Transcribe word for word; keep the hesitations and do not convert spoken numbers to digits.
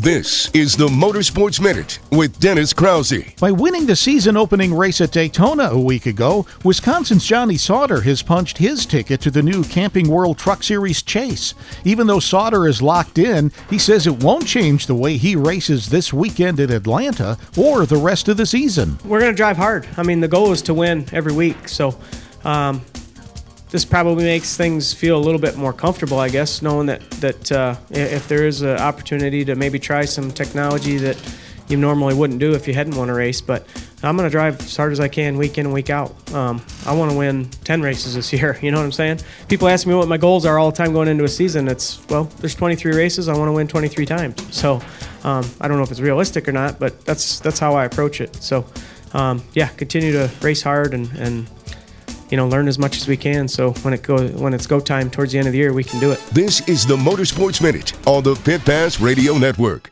This is the Motorsports Minute with Dennis Krause. By winning the season-opening race at Daytona a week ago, Wisconsin's Johnny Sauter has punched his ticket to the new Camping World Truck Series Chase. Even though Sauter is locked in, he says it won't change the way he races this weekend in Atlanta or the rest of the season. We're going to drive hard. I mean, the goal is to win every week, so um, this probably makes things feel a little bit more comfortable, I guess, knowing that, that uh, if there is an opportunity to maybe try some technology that you normally wouldn't do if you hadn't won a race. But I'm going to drive as hard as I can week in and week out. Um, I want to win ten races this year, you know what I'm saying? People ask me what my goals are all the time going into a season. It's, well, there's twenty-three races. I want to win twenty-three times. So um, I don't know if it's realistic or not, but that's that's how I approach it. So, um, yeah, continue to race hard and, and you know, learn as much as we can, so when it go when it's go time towards the end of the year, we can do it. This is the Motorsports Minute on the Pit Pass Radio Network.